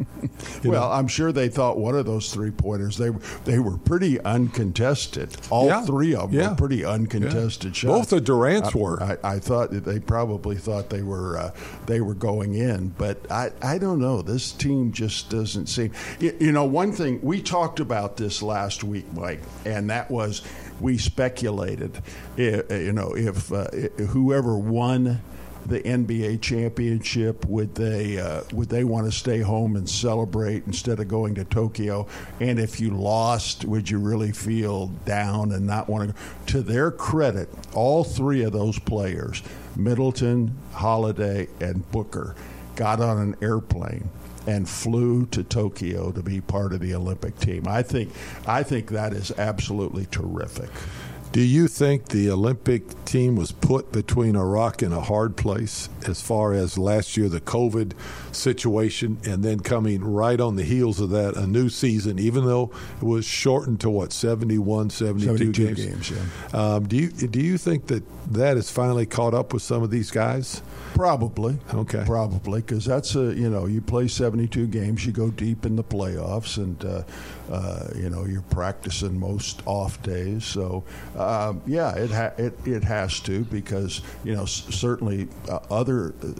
You Well, know? I'm sure they thought one of those three pointers. They they were pretty uncontested. All Yeah. three of them Yeah. were pretty uncontested Yeah. shots. Both the Durants I, were. I, I thought that they probably thought they were uh, they were going in, but I, I don't know. This team just doesn't seem. You, you know, one thing we talked about this last week, Mike, and that was we speculated, eh, you know, if uh, whoever won the N B A championship, would they uh, would they want to stay home and celebrate instead of going to Tokyo? And if you lost, would you really feel down and not want to go? To their credit, all three of those players, Middleton, Holiday, and Booker, got on an airplane and flew to Tokyo to be part of the Olympic team. I think I think that is absolutely terrific. Do you think the Olympic team was put between a rock and a hard place as far as last year, the COVID situation, and then coming right on the heels of that, a new season, even though it was shortened to, what, seventy-one, seventy-two, seventy-two games? games, yeah. Um, do you do you think that that has finally caught up with some of these guys? Probably. Okay. Probably, because that's a you know you play seventy-two games, you go deep in the playoffs, and uh, uh, you know you're practicing most off days. So um, yeah, it ha- it it has to, because you know s- certainly uh, other. Uh,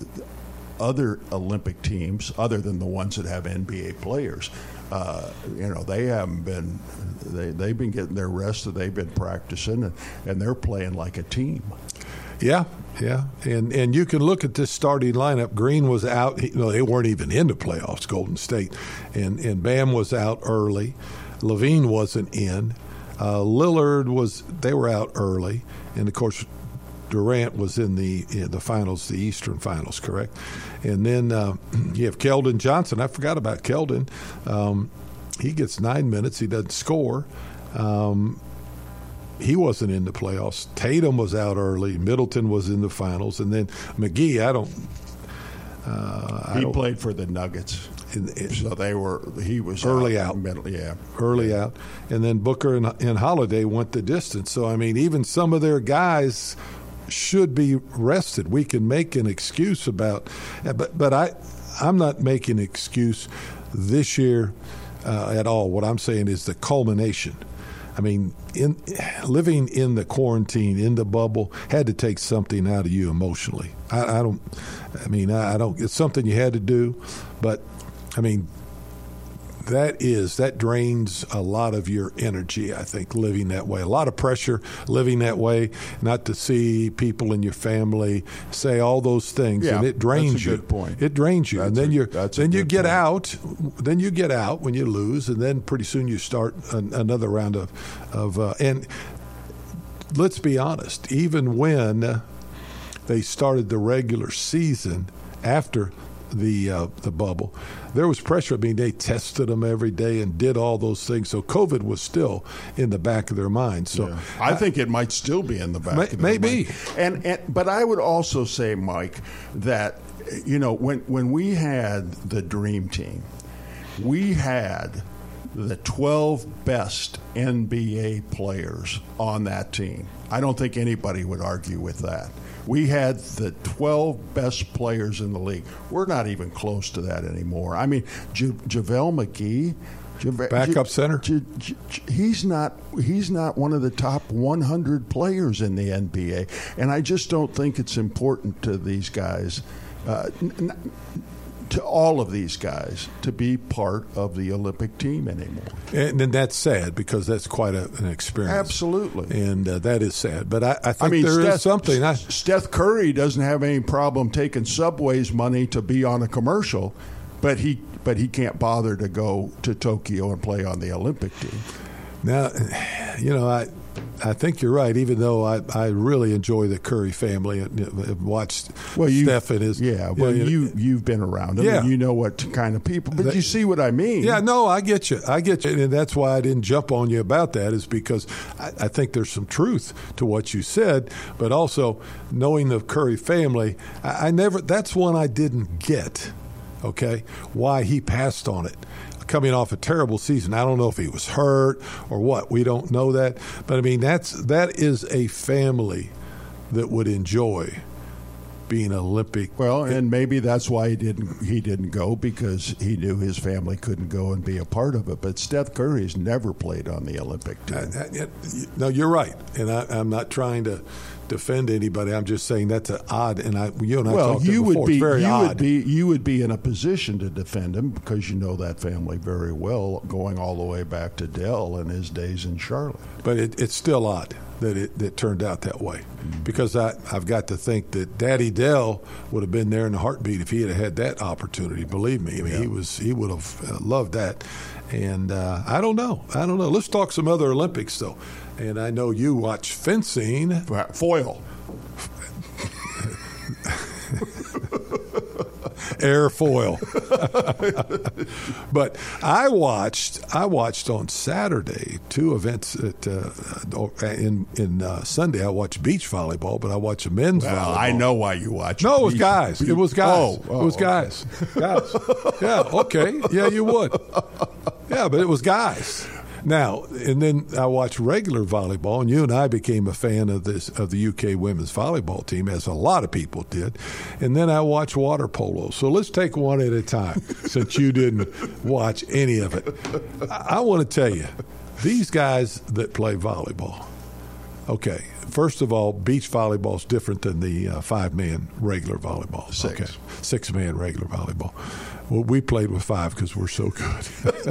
Other Olympic teams, other than the ones that have N B A players, uh, you know, they haven't been. They they've been getting their rest. They've been practicing, and, and they're playing like a team. Yeah, yeah, and and you can look at this starting lineup. Green was out. You know, they weren't even in the playoffs, Golden State, and and Bam was out early. Levine wasn't in. Uh, Lillard was. They were out early, and of course, Durant was in the in the finals, the Eastern Finals, correct? And then uh, you have Keldon Johnson. I forgot about Keldon. Um, he gets nine minutes. He doesn't score. Um, he wasn't in the playoffs. Tatum was out early. Middleton was in the finals, and then McGee. I don't. Uh, I He don't, played for the Nuggets, in- in- so they were. He was Early out. Middle, yeah. early out, and then Booker and, and Holiday went the distance. So I mean, even some of their guys should be rested. We can make an excuse about, but but I, I'm not making an excuse this year uh, at all. What I'm saying is the culmination. I mean, in living in the quarantine, in the bubble, had to take something out of you emotionally. I, I don't. I mean, I, I don't. It's something you had to do, but I mean. That is, that drains a lot of your energy, I think, living that way. A lot of pressure living that way, not to see people in your family say all those things, Yeah, and it drains that's a you. good point. It drains you. That's and then a- you that's a then you good get point. out, then you get out when you lose, and then pretty soon you start an, another round of, of uh, and let's be honest, even when they started the regular season after the uh, the bubble, there was pressure. I mean, they tested them every day and did all those things. So COVID was still in the back of their minds. So Yeah. I think it might still be in the back. May- of their maybe. mind. And, and but I would also say, Mike, that you know when when we had the Dream Team, we had the twelve best N B A players on that team. I don't think anybody would argue with that. We had the twelve best players in the league. We're not even close to that anymore. I mean, J- JaVale McGee, J- backup J- center. J- J- he's not. He's not one of the top one hundred players in the N B A, and I just don't think it's important to these guys. Uh, n- n- to all of these guys to be part of the Olympic team anymore. And, and that's sad because that's quite a, an experience. Absolutely. And uh, that is sad. But I, I think I mean, there Steph, is something. I, Steph Curry doesn't have any problem taking Subway's money to be on a commercial, but he but he can't bother to go to Tokyo and play on the Olympic team. Now, you know, I I think you're right, even though I, I really enjoy the Curry family and have watched well, you, Steph and his. Yeah, well, you, know, you, you've been around them, yeah. and you know what kind of people. But that, you see what I mean. Yeah, no, I get you. I get you. And that's why I didn't jump on you about that, is because I, I think there's some truth to what you said, but also knowing the Curry family, I, I never, that's one I didn't get, okay, why he passed on it. Coming off a terrible season. I don't know if he was hurt or what. We don't know that. But, I mean, that's that is a family that would enjoy being Olympic. Well, and maybe that's why he didn't he didn't go, because he knew his family couldn't go and be a part of it. But Steph Curry's never played on the Olympic team. I, I, no, you're right. And I, I'm not trying to defend anybody. I'm just saying that's an odd, and I, you and I well, talked you before. would be, it's very you odd. would be, you would be in a position to defend him because you know that family very well, going all the way back to Dell and his days in Charlotte. But it, it's still odd that it, it turned out that way, mm-hmm. because I, I've got to think that Daddy Dell would have been there in a heartbeat if he had had that opportunity. Believe me, I mean, yeah. he was he would have loved that. And uh, I don't know, I don't know. Let's talk some other Olympics though. And I know you watch fencing. Foil. Airfoil. But I watched I watched on Saturday two events at uh, in in uh, Sunday I watched beach volleyball, but I watched a men's well, volleyball. I know why you watch. No, it was beach, guys. Beach. It was guys. Oh, oh, it was okay. guys. Guys. Yeah, okay. Yeah, you would. Yeah, but it was guys. Now, and then I watched regular volleyball, and you and I became a fan of this of the U K women's volleyball team, as a lot of people did. And then I watched water polo. So let's take one at a time, since you didn't watch any of it. I, I want to tell you, these guys that play volleyball, okay, first of all, beach volleyball is different than the uh, five-man regular volleyball. Six. Okay, six-man regular volleyball. Well, we played with five because we're so good.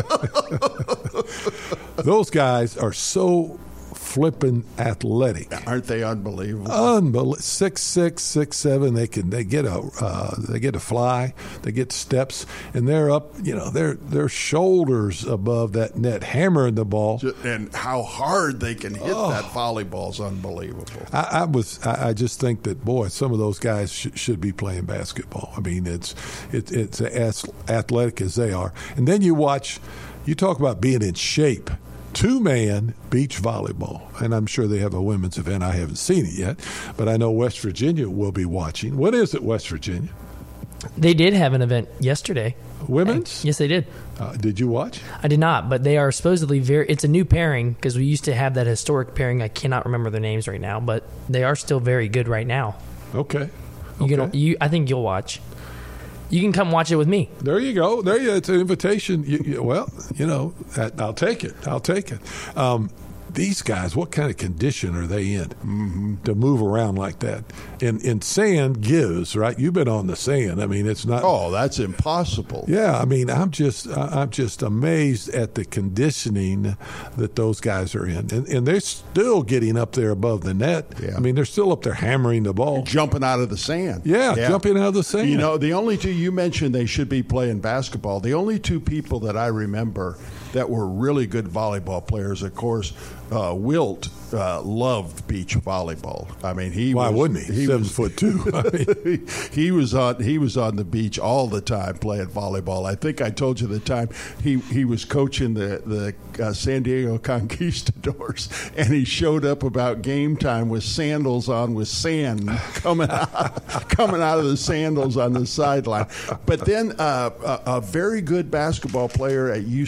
Those guys are so flipping athletic. Aren't they unbelievable? Unbelievable. Six, six, six, seven. They can. They get a. Uh, they get a fly. They get steps, and they're up. You know, they're they're shoulders above that net, hammering the ball. And how hard they can hit oh. that volleyball is unbelievable. I, I was. I, I just think that boy, some of those guys sh- should be playing basketball. I mean, it's it, it's as athletic as they are. And then you watch. You talk about being in shape. Two-man beach volleyball, and I'm sure they have a women's event. I haven't seen it yet, but I know West Virginia will be watching. What is it, West Virginia? They did have an event yesterday. Women's? Yes, they did. Uh, did you watch? I did not, but they are supposedly very – it's a new pairing because we used to have that historic pairing. I cannot remember their names right now, but they are still very good right now. Okay. You okay. can, you, I think you'll watch. You can come watch it with me. There you go. There you. It's an invitation. You, you, well, you know, I'll take it. I'll take it. Um, these guys, what kind of condition are they in mm-hmm. to move around like that? And, and sand gives, right? You've been on the sand. I mean, it's not. Oh, that's impossible. Yeah, I mean, I'm just, I'm just amazed at the conditioning that those guys are in, and, and they're still getting up there above the net. Yeah. I mean, they're still up there hammering the ball, jumping out of the sand. Yeah, yeah, jumping out of the sand. You know, the only two you mentioned they should be playing basketball. The only two people that I remember that were really good volleyball players, of course. Uh, Wilt uh, loved beach volleyball. I mean, he why was, wouldn't he? he Seven was, foot two. I mean. he was on he was on the beach all the time playing volleyball. I think I told you the time he, he was coaching the the uh, San Diego Conquistadors, and he showed up about game time with sandals on, with sand coming out, coming out of the sandals on the sideline. But then uh, a, a very good basketball player at U C L A,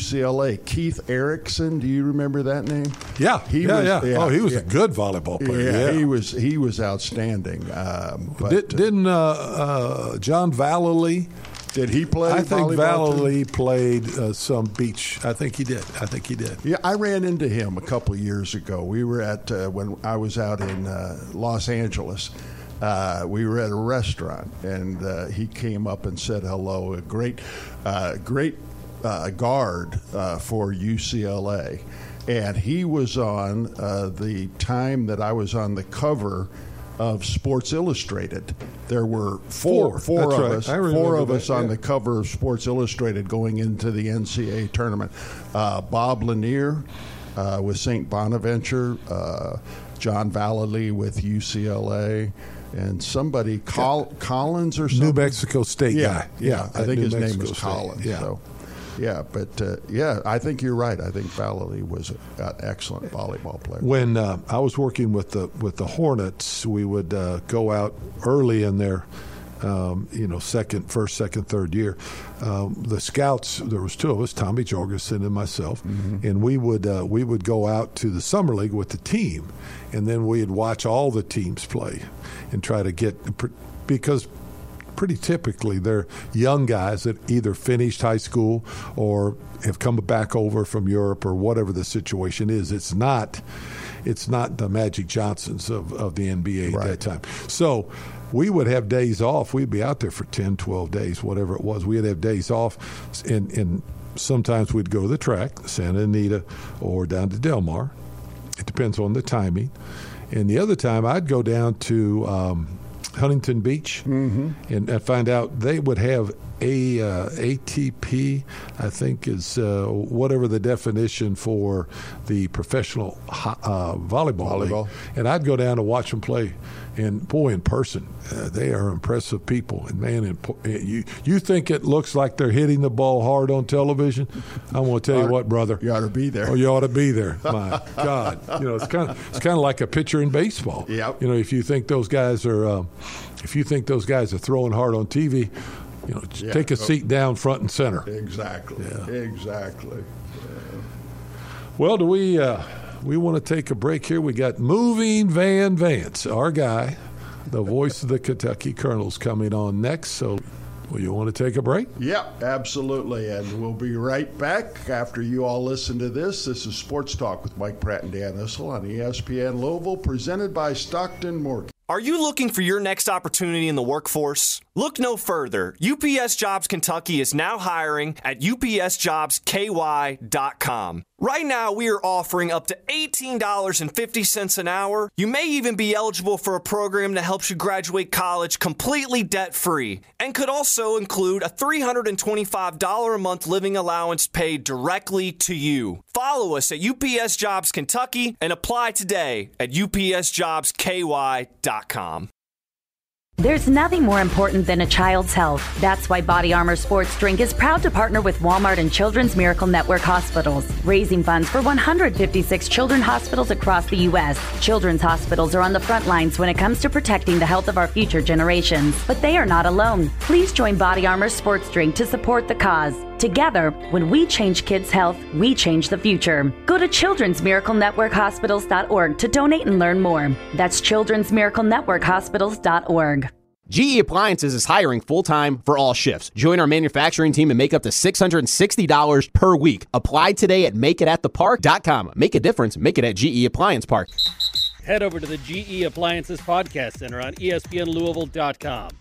A, Keith Erickson. Do you remember that name? Yeah, he yeah, was, yeah. yeah. Oh, he was yeah. a good volleyball player. Yeah, Yeah, he was. He was outstanding. Um, but, Did, didn't uh, uh, John Vallely? Did he play? I think volleyball Vallely too? played uh, some beach. I think he did. I think he did. Yeah, I ran into him a couple of years ago. We were at uh, when I was out in uh, Los Angeles. Uh, we were at a restaurant, and uh, he came up and said hello. A great, uh, great uh, guard uh, for U C L A, and he was on uh, the time that I was on the cover of Sports Illustrated. There were four, Four. four That's of right. us, I remember four of that, us on yeah. the cover of Sports Illustrated going into the N C A A tournament. Uh, Bob Lanier uh, with Saint Bonaventure, uh, John Vallely with U C L A, and somebody Col- Collins or something. New Mexico State yeah, guy. Yeah, I at think New his name Mexico was State. Collins. Yeah. So. Yeah, but uh, yeah, I think you're right. I think Vallely was an excellent volleyball player. When uh, I was working with the with the Hornets, we would uh, go out early in their, um, you know, second, first, second, third year. Um, the scouts, there was two of us, Tommy Jorgensen and myself, mm-hmm. and we would uh, we would go out to the summer league with the team, and then we'd watch all the teams play, and try to get because. Pretty typically, they're young guys that either finished high school or have come back over from Europe or whatever the situation is. It's not, it's not the Magic Johnsons of, of the N B A right. at that time. So we would have days off. We'd be out there for ten, twelve days, whatever it was. We'd have days off, and, and sometimes we'd go to the track, Santa Anita, or down to Del Mar. It depends on the timing. And the other time, I'd go down to um, Huntington Beach, mm-hmm. and, and find out they would have a uh, A T P, I think is uh, whatever the definition for the professional ho- uh, volleyball, volleyball. league. And I'd go down to watch them play. And boy, in person, uh, they are impressive people. And man, in, you you think it looks like they're hitting the ball hard on television? I'm going to tell you what, brother, you ought to be there. Oh, you ought to be there. My God, you know it's kind of it's kind of like a pitcher in baseball. Yep. You know, if you think those guys are, um, if you think those guys are throwing hard on T V, you know, yeah. take a seat down front and center. Exactly. Yeah. Exactly. Yeah. Well, do we? Uh, We want to take a break here. We got Moving Van Vance, our guy, the voice of the Kentucky Colonels, coming on next. So, will you want to take a break? Yep, absolutely. And we'll be right back after you all listen to this. This is Sports Talk with Mike Pratt and Dan Issel on E S P N Louisville, presented by Stockton Mortgage. Are you looking for your next opportunity in the workforce? Look no further. U P S Jobs Kentucky is now hiring at U P S jobs K Y dot com. Right now, we are offering up to eighteen dollars and fifty cents an hour. You may even be eligible for a program that helps you graduate college completely debt-free and could also include a three hundred twenty-five dollars a month living allowance paid directly to you. Follow us at U P S Jobs Kentucky and apply today at U P S jobs K Y dot com. There's nothing more important than a child's health. That's why Body Armor Sports Drink is proud to partner with Walmart and Children's Miracle Network hospitals, raising funds for one hundred fifty-six children's hospitals across the U S Children's hospitals are on the front lines when it comes to protecting the health of our future generations. But they are not alone. Please join Body Armor Sports Drink to support the cause. Together, when we change kids' health, we change the future. Go to children's miracle network hospitals dot org to donate and learn more. That's children's miracle network hospitals dot org. G E Appliances is hiring full-time for all shifts. Join our manufacturing team and make up to six hundred sixty dollars per week. Apply today at make it at the park dot com. Make a difference. Make it at G E Appliance Park. Head over to the G E Appliances Podcast Center on E S P N Louisville dot com.